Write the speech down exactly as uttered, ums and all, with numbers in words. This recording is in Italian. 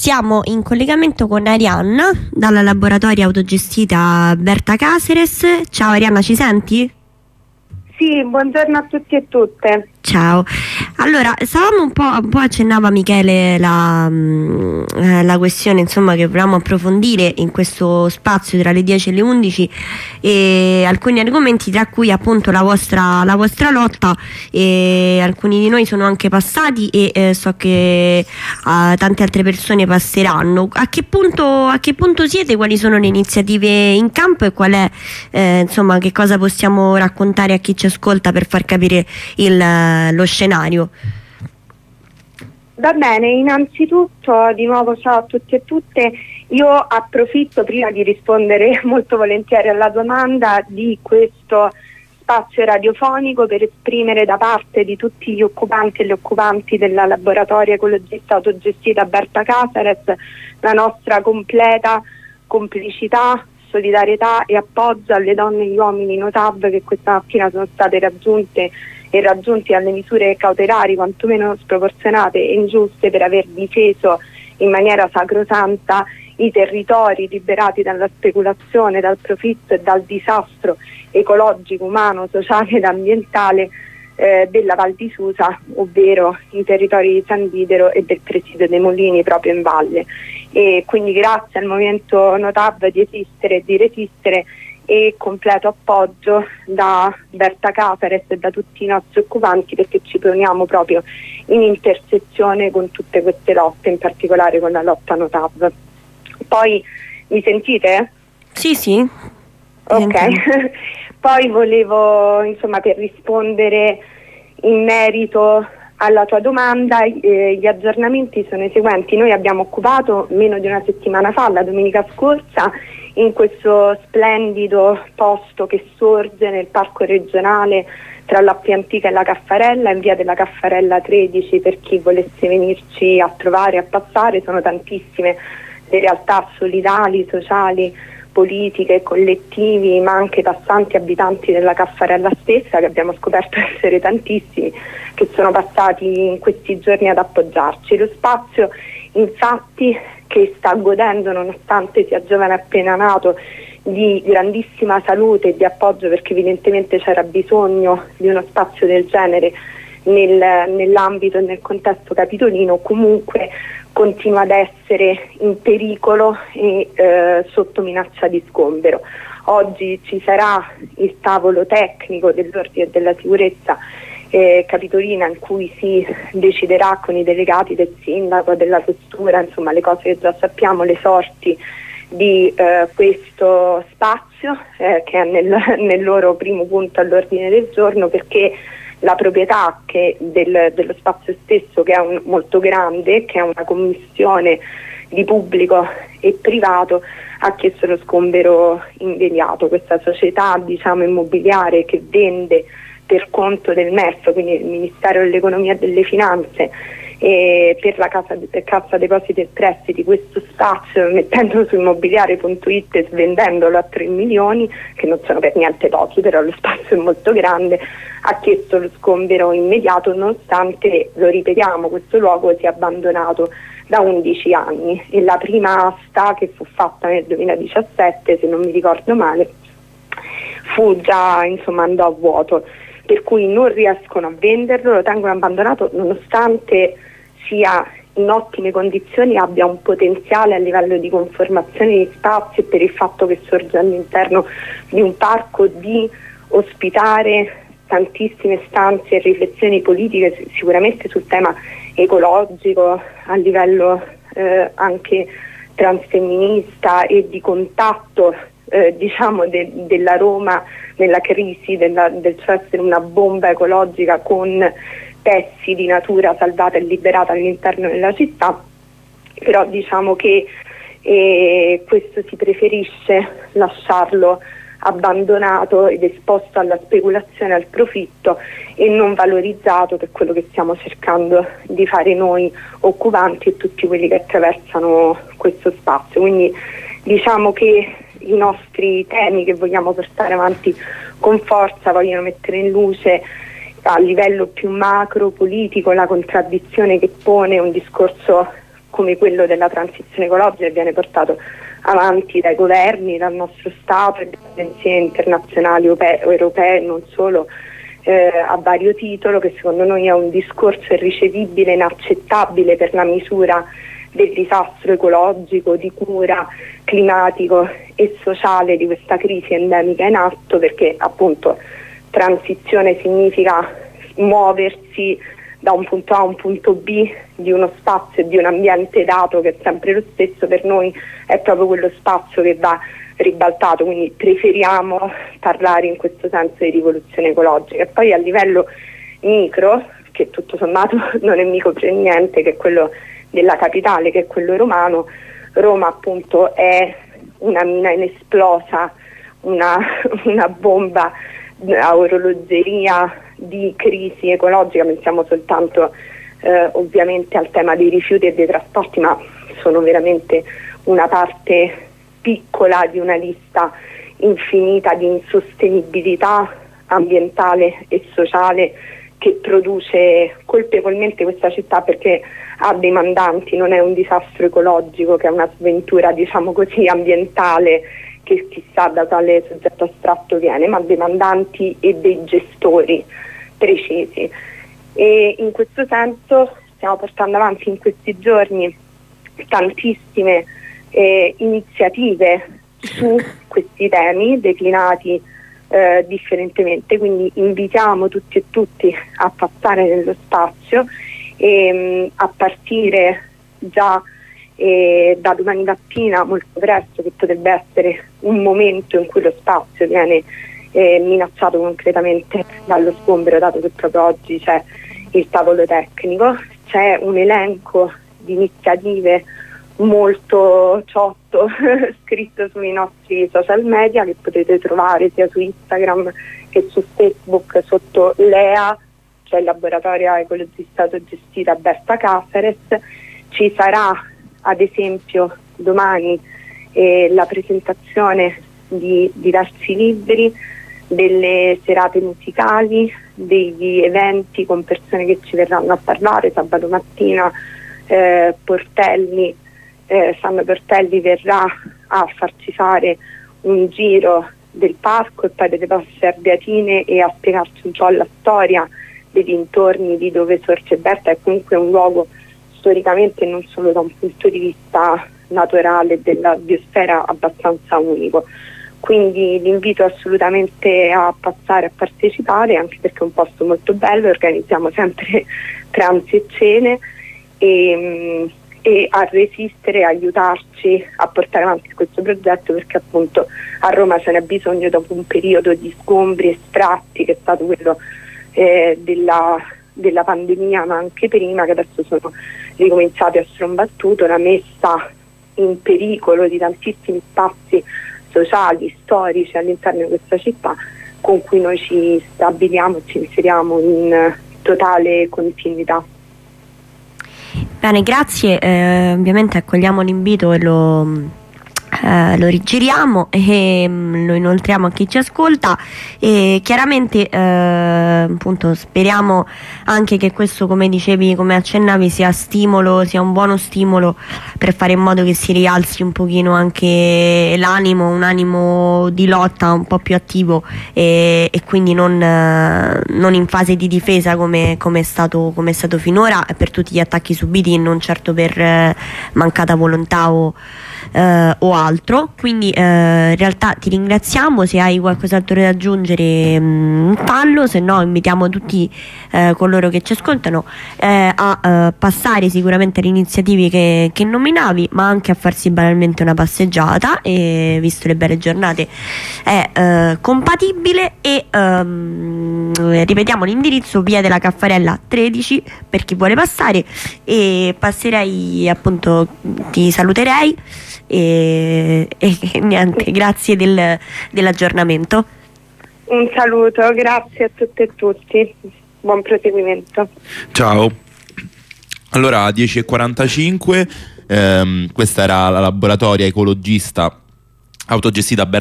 Siamo in collegamento con Arianna dalla laboratorio autogestita Berta Caceres. Ciao Arianna, ci senti? Sì, buongiorno a tutti e tutte. Ciao. Allora, stavamo un po', un po' accennava Michele la, eh, la questione, insomma, che volevamo approfondire in questo spazio tra le dieci e le undici, e alcuni argomenti, tra cui appunto la vostra, la vostra lotta, e alcuni di noi sono anche passati e eh, so che eh, tante altre persone passeranno. A che punto, a che punto siete? Quali sono le iniziative in campo e qual è, eh, insomma, che cosa possiamo raccontare a chi ci ascolta per far capire il lo scenario? Va bene, innanzitutto di nuovo ciao a tutti e tutte. Io approfitto, prima di rispondere molto volentieri alla domanda, di questo spazio radiofonico per esprimere da parte di tutti gli occupanti e le occupanti della laboratorio ecologista autogestita Berta Caceres la nostra completa complicità, solidarietà e appoggio alle donne e agli uomini no T A V che questa mattina sono state raggiunte e raggiunti alle misure cautelari quantomeno sproporzionate e ingiuste per aver difeso in maniera sacrosanta i territori liberati dalla speculazione, dal profitto e dal disastro ecologico, umano, sociale ed ambientale eh, della Val di Susa, ovvero i territori di San Videro e del presidio dei Molini proprio in valle. E quindi grazie al movimento no T A V di esistere e di resistere, e completo appoggio da Berta Caceres e da tutti i nostri occupanti, perché ci poniamo proprio in intersezione con tutte queste lotte, in particolare con la lotta no T A V. Poi mi sentite? Sì, sì. Ok. Poi volevo, insomma, per rispondere in merito alla tua domanda, eh, gli aggiornamenti sono i seguenti. Noi abbiamo occupato meno di una settimana fa, la domenica scorsa, in questo splendido posto che sorge nel parco regionale tra l'Appia Antica e la Caffarella, in via della Caffarella tredici, per chi volesse venirci a trovare, a passare. Sono tantissime le realtà solidali, sociali, politiche, collettivi, ma anche passanti, abitanti della Caffarella stessa, che abbiamo scoperto essere tantissimi, che sono passati in questi giorni ad appoggiarci. Lo spazio, infatti, che sta godendo, nonostante sia giovane appena nato, di grandissima salute e di appoggio, perché evidentemente c'era bisogno di uno spazio del genere nel, nell'ambito e nel contesto capitolino, comunque continua ad essere in pericolo e eh, sotto minaccia di sgombero. Oggi ci sarà il tavolo tecnico dell'ordine e della sicurezza eh, capitolina, in cui si deciderà con i delegati del sindaco, della questura, insomma le cose che già sappiamo, le sorti di eh, questo spazio eh, che è nel, nel loro primo punto all'ordine del giorno, perché la proprietà che del, dello spazio stesso, che è un, molto grande, che è una commissione di pubblico e privato, ha chiesto lo sgombero immediato. Questa società, diciamo, immobiliare che vende per conto del M E F, quindi il Ministero dell'Economia e delle Finanze, e per la Cassa, Cassa Depositi e Prestiti, questo spazio, mettendolo su immobiliare punto it e svendendolo a tre milioni, che non sono per niente pochi, però lo spazio è molto grande, ha chiesto lo sgombero immediato, nonostante, lo ripetiamo, questo luogo sia abbandonato da undici anni, e la prima asta, che fu fatta nel duemiladiciassette, se non mi ricordo male, fu già, insomma, andò a vuoto, per cui non riescono a venderlo, lo tengono abbandonato, nonostante sia in ottime condizioni, abbia un potenziale a livello di conformazione di spazio, e per il fatto che sorge all'interno di un parco, di ospitare tantissime stanze e riflessioni politiche, sicuramente sul tema ecologico, a livello eh, anche transfemminista e di contatto eh, diciamo de, della Roma nella crisi della, del suo essere una bomba ecologica, con pezzi di natura salvata e liberata all'interno della città. Però diciamo che eh, questo si preferisce lasciarlo abbandonato ed esposto alla speculazione e al profitto, e non valorizzato, per quello che stiamo cercando di fare noi occupanti e tutti quelli che attraversano questo spazio. Quindi diciamo che i nostri temi che vogliamo portare avanti con forza vogliono mettere in luce a livello più macro politico la contraddizione che pone un discorso come quello della transizione ecologica, che viene portato avanti dai governi, dal nostro Stato e dalle agenzie internazionali o europee, non solo, eh, a vario titolo, che secondo noi è un discorso irricevibile, inaccettabile per la misura del disastro ecologico, di cura climatico e sociale di questa crisi endemica in atto, perché appunto transizione significa muoversi da un punto A a un punto B di uno spazio e di un ambiente dato che è sempre lo stesso. Per noi è proprio quello spazio che va ribaltato, quindi preferiamo parlare in questo senso di rivoluzione ecologica. E poi a livello micro, che tutto sommato non è micro per niente, che è quello della capitale, che è quello romano, Roma appunto è una mina inesplosa, una, una bomba a orologeria di crisi ecologica. Pensiamo soltanto eh, ovviamente al tema dei rifiuti e dei trasporti, ma sono veramente una parte piccola di una lista infinita di insostenibilità ambientale e sociale che produce colpevolmente questa città, perché ha dei mandanti, non è un disastro ecologico che è una sventura, diciamo così, ambientale, che chissà da quale soggetto astratto viene, ma dei mandanti e dei gestori precisi. E in questo senso stiamo portando avanti in questi giorni tantissime eh, iniziative su questi temi declinati eh, differentemente, quindi invitiamo tutti e tutti a passare nello spazio e mh, a partire già E da domani mattina molto presto, che potrebbe essere un momento in cui lo spazio viene eh, minacciato concretamente dallo sgombero, dato che proprio oggi c'è il tavolo tecnico. C'è un elenco di iniziative molto ciotto scritto sui nostri social media, che potete trovare sia su Instagram che su Facebook sotto L E A, cioè il laboratorio ecologista autogestito a Berta Caceres. Ci sarà ad esempio domani eh, la presentazione di diversi libri, delle serate musicali, degli eventi con persone che ci verranno a parlare. Sabato mattina eh, Portelli, eh, Sandra Portelli verrà a farci fare un giro del parco e poi delle Posse Ardeatine e a spiegarci un po' la storia dei dintorni di dove sorge Berta. È comunque un luogo storicamente, non solo da un punto di vista naturale della biosfera, abbastanza unico. Quindi l'invito assolutamente a passare a partecipare, anche perché è un posto molto bello. Organizziamo sempre pranzi e cene e, e a resistere, a aiutarci a portare avanti questo progetto, perché appunto a Roma ce n'è bisogno dopo un periodo di sgombri e sfratti che è stato quello eh, della della pandemia, ma anche prima, che adesso sono ricominciati a strombattuto, la messa in pericolo di tantissimi spazi sociali, storici all'interno di questa città, con cui noi ci stabiliamo e ci inseriamo in totale continuità. Bene, grazie, eh, ovviamente accogliamo l'invito e lo Uh, lo rigiriamo e um, lo inoltriamo a chi ci ascolta e chiaramente uh, appunto speriamo anche che questo, come dicevi, come accennavi, sia stimolo, sia un buono stimolo per fare in modo che si rialzi un pochino anche l'animo, un animo di lotta un po' più attivo e, e quindi non, uh, non in fase di difesa come, come, è stato, come è stato finora, per tutti gli attacchi subiti e non certo per uh, mancata volontà o Uh, o altro. Quindi uh, in realtà ti ringraziamo. Se hai qualcos'altro da aggiungere um, fallo, se no invitiamo tutti uh, coloro che ci ascoltano uh, a uh, passare sicuramente alle iniziative che, che nominavi, ma anche a farsi banalmente una passeggiata, e visto le belle giornate è uh, compatibile. E um, ripetiamo l'indirizzo: via della Caffarella tredici per chi vuole passare, e passerei appunto, ti saluterei e, e niente, grazie del, dell'aggiornamento. Un saluto, grazie a tutte e tutti, buon proseguimento. Ciao. Allora, dieci e quarantacinque, ehm, questa era la laboratoria ecologista autogestita a